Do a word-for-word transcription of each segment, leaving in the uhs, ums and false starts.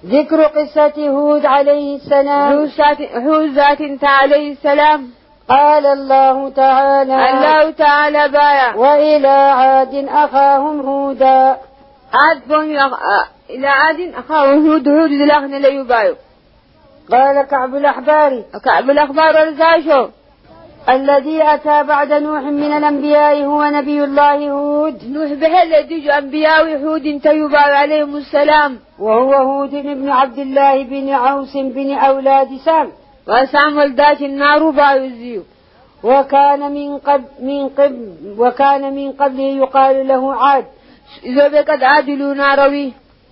ذكر قصة هود عليه السلام. هود ذات عليه السلام. قال الله تعالى الله تعالى بايا وإلى عاد أخاهم هودا. عاد إلى عاد أخاهم هود هود للأغنى ليبايو. قال كعب الأحبار كعب الأحبار رزاشو الذي أتى بعد نوح من الأنبياء هو نبي الله هود. نوح بهل ديج أنبياء هود تيوبا عليهم السلام، وهو هود بن عبد الله بن عوس بن أولاد سام، وسام ولدات النار بايزيو. وكان من قبل من قبل وكان من قبله يقال له عاد. إذا بقد عادلوا ناروي.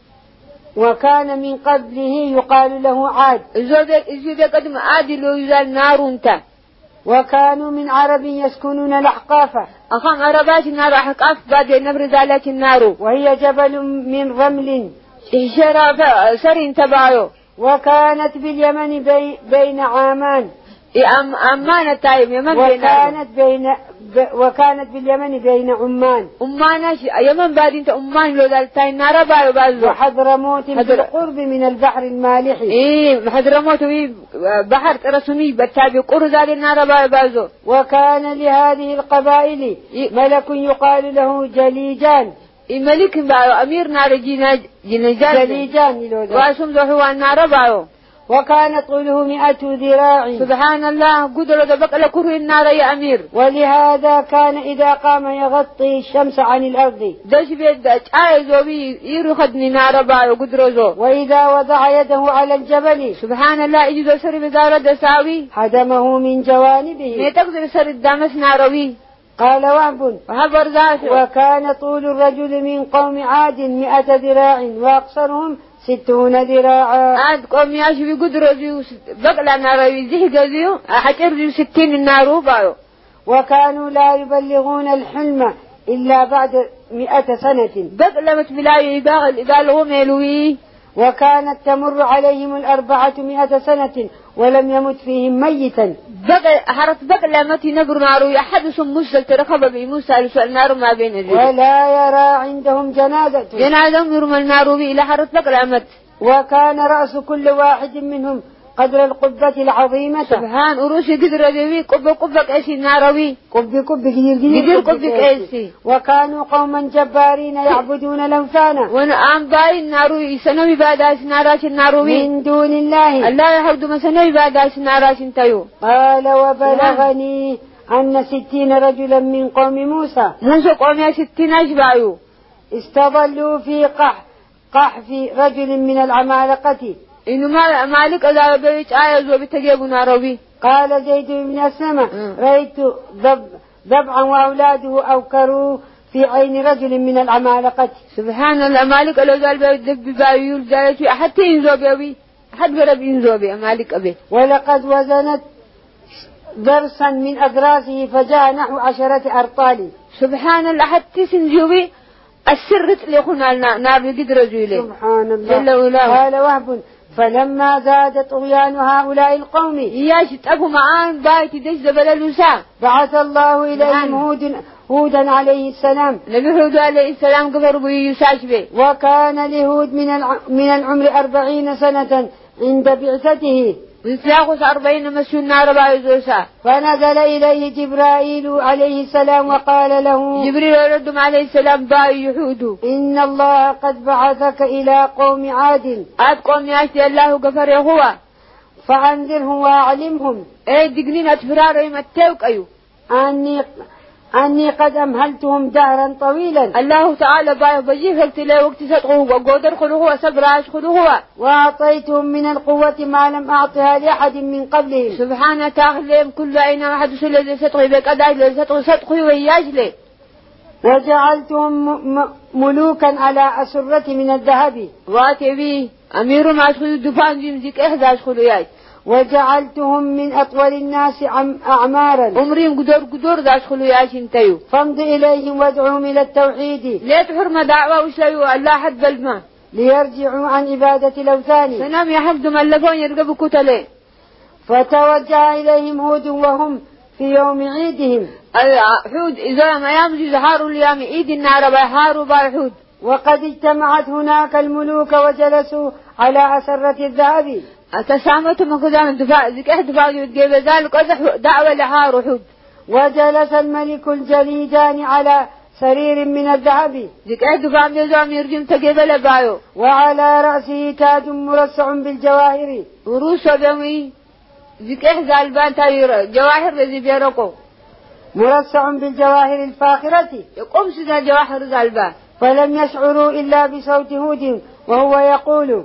وكان من قبله يقال له عاد. إذا بقد عادلوا يزال نار انت. وكانوا من عرب يسكنون الأحقاف. أخان عربات النار أحقاف بعد نبر ذلك النار، وهي جبل من رمل شرف سر تبعه. وكانت باليمن بي بين عامان. أم أمان التايم يمن وكانت بين ب وكانت باليمن بين عمان. عمان يمن بعد انت عمان لو ذا التايم نار بايو بازو. وحضرموت بالقرب من البحر المالح. إيه حضرموت بحر رسمي بتابي قرب ذا النار بايو بازو. وكان لهذه القبائل ملك يقال له جليجان. الملك بايو أمير نار جينا جينا جليجان واسم ذو هو النار بايو. وكان طوله مئة ذراع. سبحان الله قدر دبق لكره النار يا أمير. ولهذا كان إذا قام يغطي الشمس عن الأرض. دش بيد عايزو بي يرخدني نار بايو قدرزو. وإذا وضع يده على الجبل سبحان الله إجدو سر بدارة دساوي حدمه من جوانبه. ميتقدر سر الدامس ناروي. قال وهب وكان طول الرجل من قوم عاد مئة ذراع وأقصرهم ستون ذراعا. عاد قوم ياشي بقدروا زيو بقلا ناروي زيه قزيو حجر زيو ستين النارو بايو. وكانوا لا يبلغون الحلم إلا بعد مئة سنة. بقلا متبلاي يباغل يبالغوا ميلوي. وكانت تمر عليهم الأربعة مئة سنة ولم يمت فيهم ميتا. بقى حرت بقلا متي نبر نارو يحدث موسى ترخب بموسى لسؤال نار ما بين الرجل. ولا يرى عندهم جنازة. جنازة يرمى النار إلى حرت بقلا مت. وكان رأس كل واحد منهم قدر القبة العظيمة. سبحان أروسي قدر ذوي قبة قبة كأسي ناروي. قبة قبة كثير كثير قبة كأسي. وكانوا قوما جبارين يعبدون الأوثان. وانا آم باي الناروي سنوي بعداس ناراش الناروي من دون الله. الله يحفظ ما سنوي بعداس ناراش انتيو. قال وبلغني أن ستين رجلا من قوم موسى. موسى قوم يا ستين أشبايو. استظلوا في قح قحف رجل من العمالقة. إنه ما مالك أذا بيت آية زو بتجيب ناروي. قال زيد بن أسلمة رأيت ذب ذبعا وأولاده أوكروا في عين رجل من العمالقة. سبحان الله مالك لو ذا البيت ذب بايول ذلك حتى ينزو بيوي حد قرب ينزو بي مالك أبي. ولقد وزنت درسا من أدراسه فجاء نحو عشرة أرطال. سبحان الله حتى سنجوي السر اللي خنا نابي قدر زويله. سبحان الله. قال وهب فلما زاد طغيان هؤلاء القوم ياش تأبو معان بايت دش بلالوسا بعث الله إليهم هود هودا عليه السلام. نبي هود عليه السلام قبر بيساش به. وكان لهود من الع... من العمر أربعين سنة عند بعثته. ويساقس أربعين مسجون نار بايزوسا. فنزل إليه جبرائيل عليه السلام وقال له جبريل ردم عليه السلام باي يحودو إن الله قد بعثك إلى قوم عاد. عاد قوم ياشتي الله قفر يهوى فأنذرهم وأعلمهم ايه دقنين اتفرار يمتوك ايو أني أني قد أمهلتهم دهرا طويلا. الله تعالى بايه بجيه فلتلي وقت صدقه وقودر خلوه وصبراش خلوه. وأعطيتهم من القوة ما لم أعطها لأحد من قبلهم. سبحانه تاخذهم كل أين أحد سلة صدقه بقداج لصدقه صدقه وياجله. وجعلتهم ملوكا على أسرة من الذهب. واتي بيه أمير ما أشخلوا الدفان جمزيك إحدى أشخلوا ياج. وجعلتهم من أطول الناس أعمارا. عمرين قدر قدر ذا أشخلوا ياج انتيو. فامض إليهم وادعوهم إلى التوحيد. لا تحرم دعوة وشليوا الله حد بالما. ليرجعوا عن عبادة الأوثان. سنام يحفظوا ملفون يرقبوا كتلي. فتوجه إليهم هود وهم في يوم عيدهم. حود إذا ما يمزي زهار اليوم عيد النار بحار وبالحود. وقد اجتمعت هناك الملوك وجلسوا على أسرة الذهب. أتسامتهم كذا دفاع ذكيه دفاع يتجيب ذلك أزح دعوة لها روحود. وجلس الملك الجليدان على سرير من الذهب. ذكيه دفاع يزام يرجم تجيب لبايو. وعلى رأسه تاج مرصع بالجواهر. وروس بمي ذكيه زالبان تاير جواهر الذي بيرقو. مرصع بالجواهر الفاخرة. يقوم سيدا جواهر زالبان. فلم يشعروا إلا بصوت هود وهو يقول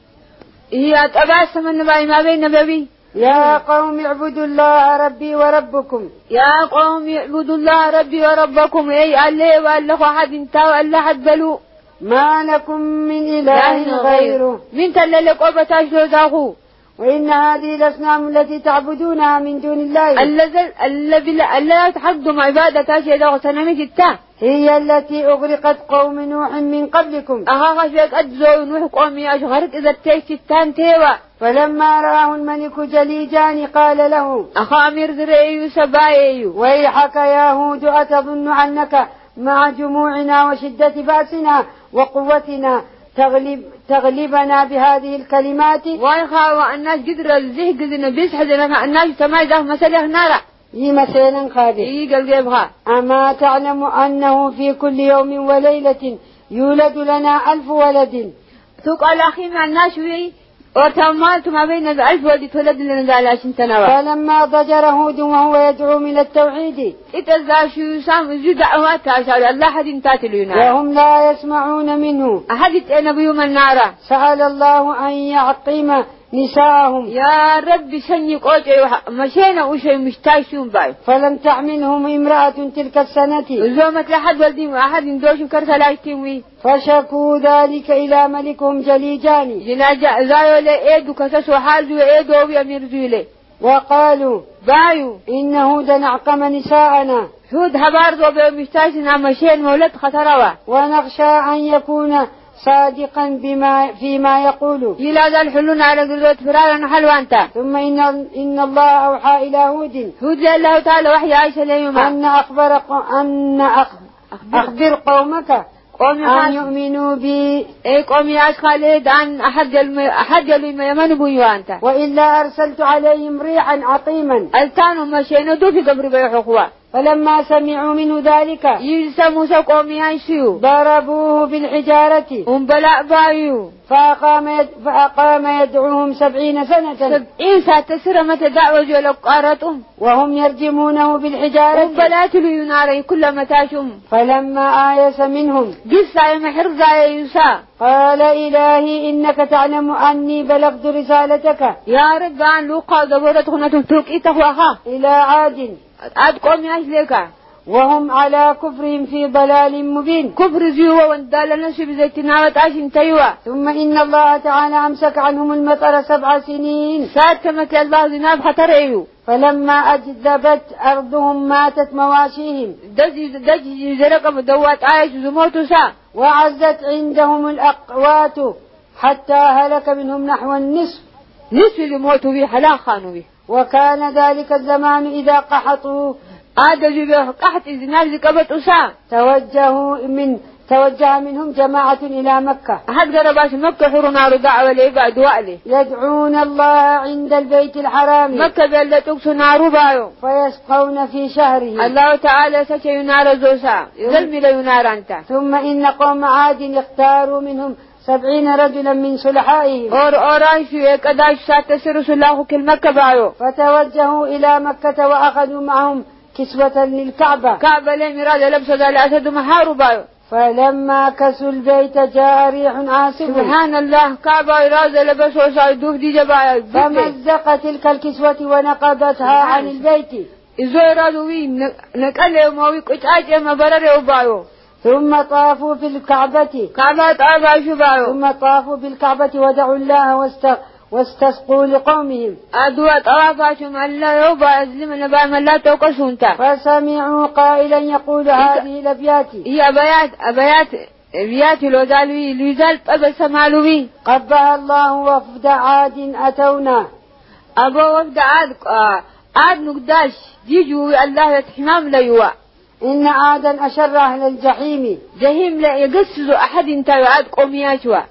هي أتباس من باي ما بين نبي. يا قوم اعبدوا الله ربي وربكم. يا قوم اعبدوا الله ربي وربكم. أي الله والله أحد انتوا الله حد بلو. ما لكم من إله غيره. من تللك وبتاشلو ذاهو. وإن هذه الأصنام التي تعبدونها من دون الله الذي الذي لا تحدهم عبادة شيء وسنمي جتا هي التي أغرقت قوم نوح من قبلكم. أها شيء أجزوا نوح قومي أشغرت إذا تيشتان تيوا. فلما رآه الملك جليجان قال له أخا أمير ذريو سبايو ويحك يا هود أتظن أنك مع جموعنا وشدة بأسنا وقوتنا تغلب تغلبنا بهذه الكلمات. ويخا الناس قدر الزهق قدنا بيسحد لنا الناس سماي ذا مسألة نارا هي مثلا خادم هي قال جيبها. أما تعلم أنه في كل يوم وليلة يولد لنا ألف ولد. ثق الأخي مع الناس وي وتمالت ما بين الألف ولد تولد لنا ذا عشان تنوى. فلما ضجر هود وهو يدعو من التوحيد إتزاشوا سام زي دعوات عشان الله حد انتاتلونا وهم لا يسمعون منه أحد النبي من النار. سأل الله أن يعقم نساءهم. يا رب سني قوتي مشينا وشي مشتايشون باي. فلم تعملهم امرأة تلك السنة. زومت لحد ولدي أحد ندوش كرسلايتي. فشكوا ذلك إلى ملكهم جليجان. جناجا زايو لإيدو كسسو حالو إيدو ويمير زيلي. وقالوا بايو إن هودا أعقم نساءنا. هود هباردو بمشتايشنا مشين مولد خطروا. ونخشى أن يكون صادقا بما فيما يقول. إلى ذا الحلون على قلوة فراغ حلوانتا. ثم إن إن الله أوحى إلى هود. هود الله تعالى وحي عائشة اليوم. أن أخبر أن أخبر, أخبر قومك أن يؤمنوا بي. إيه قومي أشخالد عن أحد الم أحد اللي يمنوا بيوانتا. وإلا أرسلت عليهم ريحا عقيما. التانوا مشينا دو في قبر بيحقوا. فلما سمعوا منه ذلك يسموا سقومي عيشوا ضربوه بالحجارة هم بلاء بايو. فأقام, يد فأقام يدعوهم سبعين سنة. سبعين ساعة تسر متى دعوة جلقارتهم وهم يرجمونه بالحجارة. هم بلاء تلو ناري كل متاشهم. فلما آيس منهم قصة يمحرزا يا يوسى قال إلهي إنك تعلم أني بلغت رسالتك. يا رب عن لوقا دبورت خنة توقيته وها إلى عاد عاد قومي عشلك وهم على كفرهم في ضلال مبين. كفر زيوة واندال نسب زيتنا وتعشن تيوة. ثم إن الله تعالى أمسك عنهم المطر سبع سنين. ساتمك الله ذناب خطر ايو. فلما أجذبت أرضهم ماتت مواشيهم. دجي دجي زرق بدوات عايش زموتو سا. وعزت عندهم الأقوات حتى هلك منهم نحو النصف. نصف زموتو بي حلا خانو بي. وكان ذلك الزمان إذا قحطوا عاد جبه قحط إذناب زكبت أسا. توجهوا من توجه منهم جماعة إلى مكة. أحد قرباش مكة حرنا ردع ولي بعد وألي يدعون الله عند البيت الحرام. مكة بلد تقصوا نارو بايو. فيسقون في شهره. الله تعالى سكي ينار زوسا ظلمي لا ينار أنت. ثم إن قوم عاد اختاروا منهم سبعين رجلا من صلحائهم. اور اورانشو يقداش ساتسر سلاخو كل مكة بايو. فتوجهوا إلى مكة وأخذوا معهم كسوة للكعبة. كعبة لي مراد لبسة الأسد محارو بايو. فلما كسوا البيت جاء ريح عاصف. سبحان الله كعبة إرادة لبسوا سايدوف دي جبايا. فمزق تلك الكسوة ونقضتها عن البيت. إذا إرادوا وي نقل موي قطعة ما برر بايو. ثم طافوا في الكعبة. كعبة طافوا شو بايو. ثم طافوا بالكعبة ودعوا الله واست واستسقوا لقومهم. أدوى طوافا شم الله يوبا أزلم نبا من لا توقسونتا. فسمعوا قائلا يقول هذه الأبيات. هي أبيات أبيات أبيات لو زالوي لوزال أبا سمالوي. قبها الله وفد عاد أتونا. أبا وفد عاد عاد نقداش جيجوا الله يتحمام ليوا. إن عادا أشر أهل الجحيم. جحيم لا يقصد أحد انت عاد قومياشوا.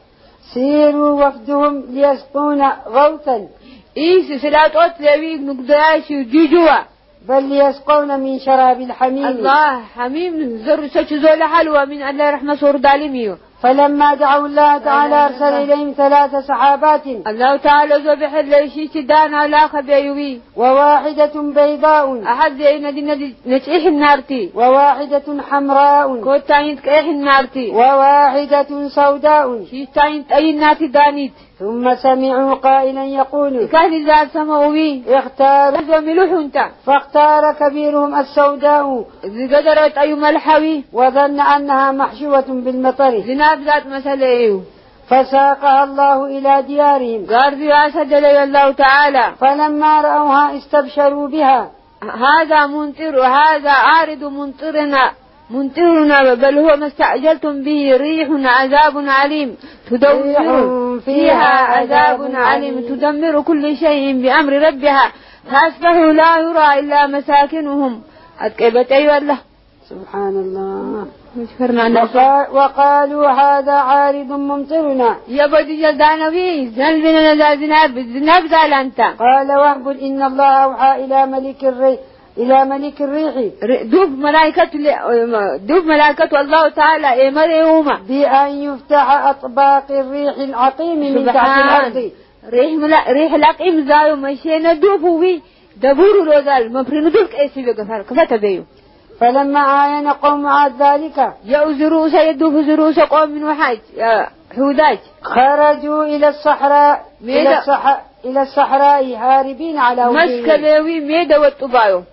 سيروا وفدهم ليسقون غوثا إيش سلاتوت لويك نقداش وجيجوا بل ليسقون من شراب الحميم. الله حميم زر سجزول حلوة من الله رحمة سور دالميو. فلما دعوا الله تعالى أرسل إليهم ثلاث سحابات. الله تعالى ذبح ليشي تدان على خبيوي. وواحدة بيضاء. أحد ندي ندي نتيح النارتي. وواحدة حمراء. كوت تاين تكيح النارتي. وواحدة سوداء. شي تاين تاين ناتي دانيت. ثم سمعوا قائلا يقول. كان ذا سماوي. اختار. وملوح انت. فاختار كبيرهم السوداء. قدرت أي ملحوي. وظن أنها محشوة بالمطر. ذناب ذات مسألة. فساقها الله إلى ديارهم. قال في أسد لي الله تعالى. فلما رأوها استبشروا بها. هذا منطر وهذا عارض منطرنا منطرنا بل هو ما استعجلتم به ريح عذاب عليم تدمر فيها عذاب عليم تدمر كل شيء بأمر ربها فأصبحوا لا يرى إلا مساكنهم. أتكبت أيها الله سبحان الله. وقال وقالوا هذا عارض ممطرنا. يبدي جلدان بي زنبنا نزازناب الزناب زال أنت. قال وهب إن الله أوحى إلى ملك الريح إلى ملك الريح. دوب ملائكة دوب ملائكة الله تعالى إمرهما بأن يفتح أطباق الريح العقيم من تحت الأرض. ريح ملا ريح العقيم زايو مشينا دوبوي دبور روزال مفرن دوك إيسي بقفار كفتا بيو. فلما عاين قوم عاد ذلك يأوزروا سيدوف زروس قوم من وحاج حوداج خرجوا إلى الصحراء إلى, الصح... إلى الصحراء هاربين على وجههم. مسكلوي ميدا والطبايو.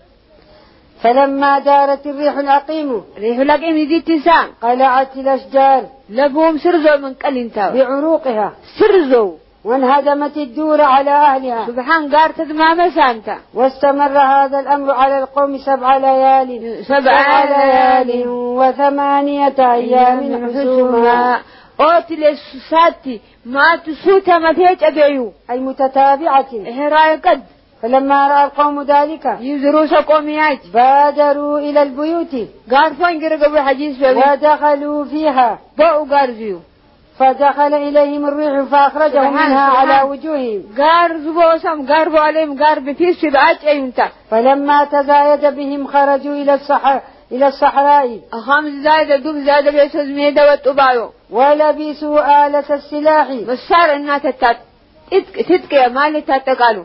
فلما دارت الريح العقيم ريح العقيم يزيد تسام قلعت الأشجار لبهم سرزو من قلنتاو بعروقها سرزو وانهدمت الدور على أهلها. سبحان قارت ما مسانتا. واستمر هذا الأمر على القوم سبع ليال سبع ليال وثمانية أيام حسوما. أوتي لساتي ما تسوتا ما فيش أبيو أي متتابعة. هراي قد. فلما رأى القوم ذلك يزروس قوميات بادروا إلى البيوت قارفون قرقبوا حديث ودخلوا فيها بقوا قارزيو. فدخل إليهم الريح فأخرجهم منها على وجوههم. قارزوا سم قاربوا عليهم قارب في سبعات أيونتا. فلما تزايد بهم خرجوا إلى الصحراء إلى الصحراء. خمس زايد دوب زايد بيسوز ميدا والطبايو. ولبسوا آلة السلاح. بصار الناس تت تتك يا مالي تتقالوا.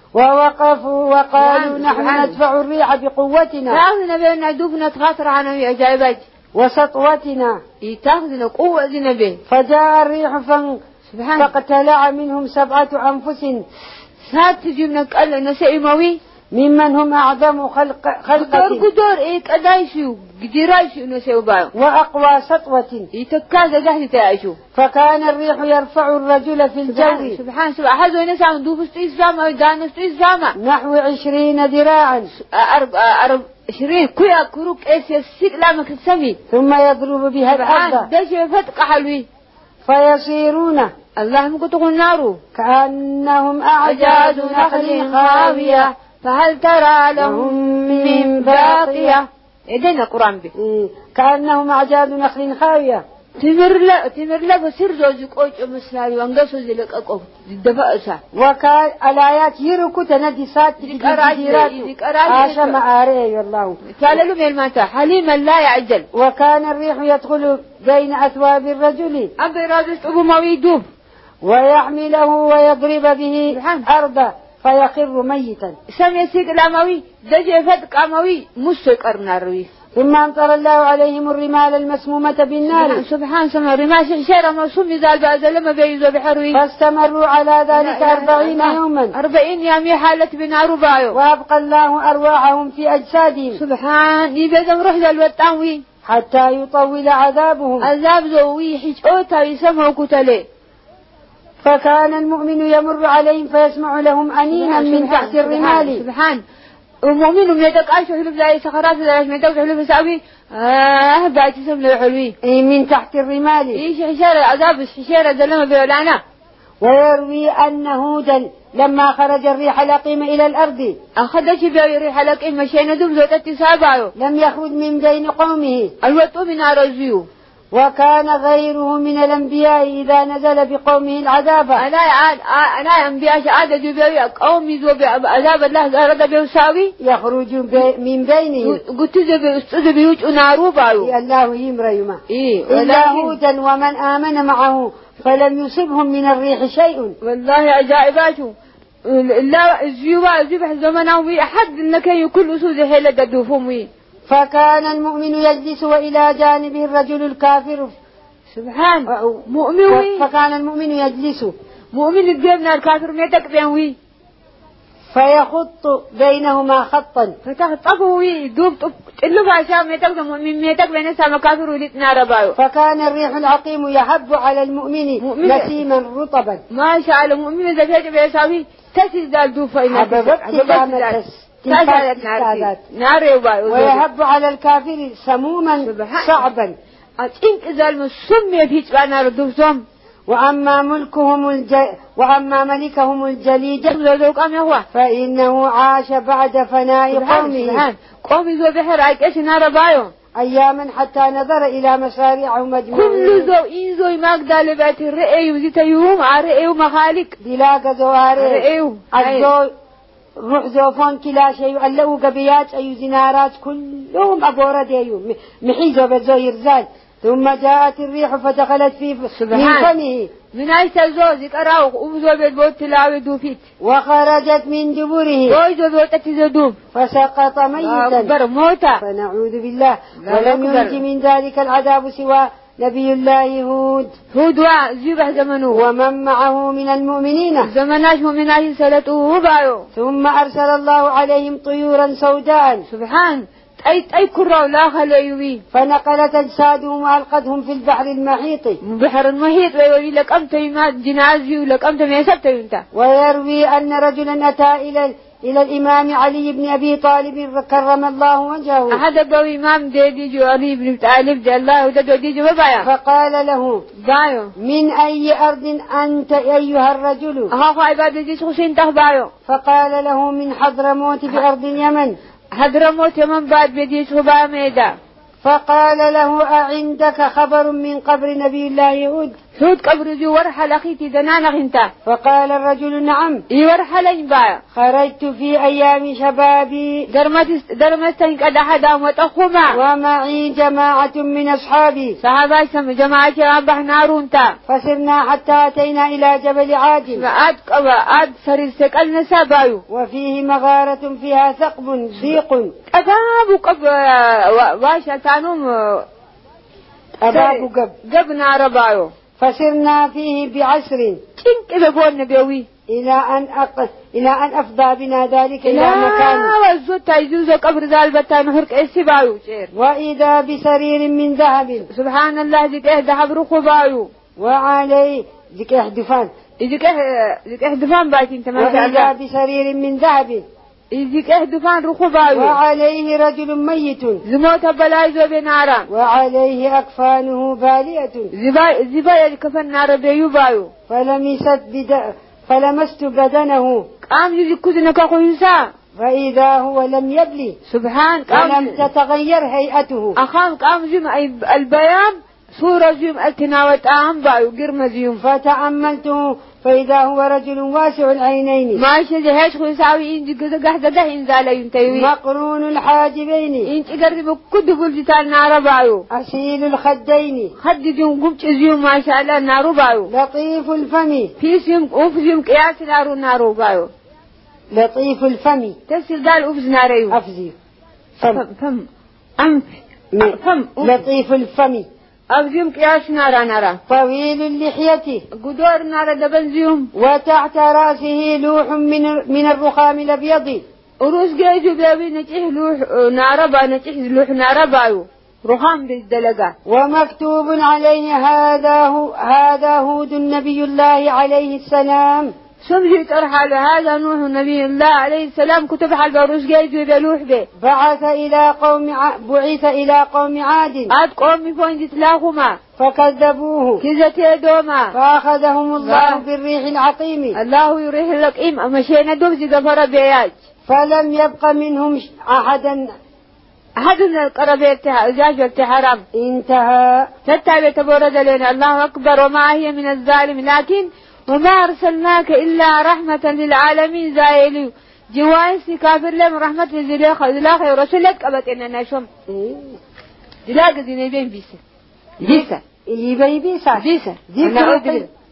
ووقفوا وقالوا نحن ندفع الريح بقوتنا. تاخذنا بينا دوبنا تخاطر عنا عجائبات. وسطوتنا. يتاخذنا قوة ذنبه. فجاء الريح فن فاقتلع منهم سبعة أنفس. سات تجيبنا قال نسيموي. ممن هم أعظم خلق خلقة. قدر قدر إيه كدايشوا قديرايشوا نسيو باو. وأقوى سطوة. يتكاز جهل تعيشوا. فكان الريح يرفع الرجل في الجو. سبحان سبحان هذا نسا ندوف استيسامة ودان استيسامة. نحو عشرين ذراعا. أرب أرب عشرين كويا كروك إيش يسيق لامك السمي. ثم يضرب بها الأرض. دش فتق حلوي. فيصيرون. اللهم كتقول نارو. كأنهم أعجاز نخل خاوية. فهل ترى لهم من باقية. إذن القرآن به. كأنهم أعجاز نخل خاوية. تمر لا تمر لا بصير زوجك أوج مسلاوي وانقصوا ذلك أقوم الدفاع. وكان الآيات يركو تندي سات تجديرات عشان آريه الله. قال له من ماتا حليما لا يعجل. وكان الريح يدخل بين أثواب الرجل. أم برادس أبو ما يدوب. ويحمله ويضرب به أرضا فيخر ميتا. سم يسيق الأموي دجى فتق أموي مسك أرناروي. ثم أمطر الله عليهم الرمال المسمومة بالنار. سبحان سبحان رماش حشيرة موسوم زال بأزل ما بيزو بحروي. فاستمروا على ذلك أربعين يوما. أربعين يوم حالة بنار بايو. وأبقى الله أرواحهم في أجسادهم. سبحان يبدأ روح ذا الوطاوي. حتى يطول عذابهم. عذاب زوي حجوتا يسمعوا كتلي. فكان المؤمن يمر عليهم فيسمع لهم أنينا من تحت الرمال. سبحان المؤمن من يدك عايشوا حلو زي سخرات زي ما يدك حلو بساوي آه بعد اسم له حلوي من تحت الرمال. إيش حشارة عذاب حشارة دلما بيولانا. ويروي أن هودا لما خرج الريح العقيم إلى الأرض أخذ شبيه الريح العقيم مشينا دوب زوجة تسابعه. لم يخرج من بين قومه. الوطو من أرزيو. وكان غيره من الأنبياء إذا نزل بقومه العذاب أنا عاد أنا أنبياء عاد جبوا قومي ذو بعذاب الله أراد بيساوي يخرج من بينهم قلت ذو استذ بيوت نارو بايو الله يمريما إيه إلا هودا ومن آمن معه فلم يصبهم من الريح شيء. والله عجائباته لا زيوا زيبح زمنه أحد إنك يكل سوز حيلة قدوفهم. فكان المؤمن يجلس وإلى جانبه الرجل الكافر سبحان مؤمن. فكان المؤمن يجلس مؤمن الجبنا الكافر ميتك بينوي فيخط بينهما خطا فتخطبه وي دوب اللي بعشا ميتك مؤمن ميتك بين سما كافر ولتنا ربايو. فكان الريح العقيم يحب على المؤمن نسيما رطبا ما شاء الله مؤمن إذا جاء بيساوي تسيز دال دوفا إنها حببت نار ويهب على الكافر سموما صعبا أتينك إذا المسمى في تبانا ردوسهم. وأما ملكهم الج... وأما ملكهم الجليد فإنه عاش بعد فناء قومه قومي ذو بحر عيكش نار بايو أياما حتى نظر إلى مشاريعهم مجموعين كل ذو إنزو مقدال لبات الرئي وزيت يوم عرئي ومخالق دلاغ زواري رئيو الزو روح زوفون كلا شيء اللو قبيات أي زنارات كلهم أبورد أيوم محيزو بزو يرزال ثم جاءت الريح فدخلت في من فمه من أي تزوج قراو وبزو بالبوت تلاوي دوفيت وخرجت من دبره ويزو بوت تزدوب فسقط ميتا موتا فنعوذ بالله. ولم ينج من ذلك العذاب سوى نبي الله هود هود وزيبه زمنه ومن معه من المؤمنين زمناش مؤمنات سلطوه بايو. ثم أرسل الله عليهم طيورا سوداء سبحان أي أي كرة ولا خليوي فنقلت أجسادهم وألقتهم في البحر المحيط بحر المحيط ويقول لك أنت ما جنازي ولك أنت ما يسبت أنت. ويروي أن رجلا أتى إلى إلى الإمام علي بن أبي طالب كرم الله وجهه أحد أبو إمام ديدي جو علي بن طالب جل الله ودو ديدي ببايا فقال له بايو من أي أرض أنت أيها الرجل ها عبادة دي شخصين تخبايو. فقال له من حضرموت بأرض اليمن حضرموت يمن بعد بدي شخبا ميدا. فقال له أعندك خبر من قبر نبي الله هود هود قبر جو ورحل أخيتي دنانا انت. فقال الرجل نعم يورحل بايا خرجت في أيام شبابي درمستين قد أحدا وتخما ومعي جماعة من أصحابي صحابة سم جماعة أبح نارونتا فسرنا حتى أتينا إلى جبل عاد فأد أد سرير سكال نسابايو وفيه مغارة فيها ثقب ضيق أباب قب واشا تانوم أباب قب قب نار بايو فسرنا فيه بعسر تنك بقول نبيوي إلى أن أق... إلى أن أفضى بنا ذلك إلى مكان وزوت يجوز قبر ذال بتان هرك إسبايو شير وإذا بسرير من ذهب سبحان الله ذيك ذهب رخبايو وعليه ذيك إحدفان ذيك ذيك إحدفان باكين تمام. وإذا بسرير من ذهب ذيك إحدفان رخبايو وعليه رجل ميت زموت بلايزو بنارا وعليه أكفانه بالية زباي زباي كفن نار بيوبايو فلمست بد فلمست بدنه قام يجي كذنك خويسا فإذا هو لم يبلي سبحان ولم تتغير هيئته أخام قام زم البيان صورة زم التناوت أهم بايو قرم زيوم فتأملته فإذا هو رجل واسع العينين ما شجهش خويساوي إنج كذا قحدة ده إنزال ينتوي مقرون الحاجبين إنج قرب كد بلجتال نار بايو أصيل الخدين خد جون قمت زيوم ما شاء الله نار بايو لطيف الفم في سيم أوف سيم قياس نار نار بايو لطيف الفم تسير دال أوف ناريو أفزي فم فم أم فم لطيف الفم أبزيم قياس نارا نارا طويل اللحية قدور نارا دبنزيوم وتحت رأسه لوح من من الرخام الأبيض وروس جايزو بيبي نتيه لوح نارا با نتيه لوح نارا بايو رخام بالدلقة ومكتوب عليه هذا هو هذا هود النبي الله عليه السلام سمجي ترحل هذا نوح نبي الله عليه السلام كتب حال بروس جايزو بلوح به بعث إلى قوم ع... بعث إلى قوم عاد عاد قوم فوين تلاهما فكذبوه كذتي دوما فأخذهم الله بالريح العقيم الله يريح اللقيم أما شينا دوبزي غفر بياج فلم يبق منهم أحدا أحدنا القربيتها أزاج حرام انتهى. تتابع تبورد لنا الله أكبر وما هي من الظالم لكن وما أرسلناك إلا رحمة للعالمين زايلي جوانسي كافر لهم رحمة لزلاخ زلاخ ورسولك أبت إننا نشوم زلاخ زيني بين بيسة بيسة اللي بي بيسة بيسة دي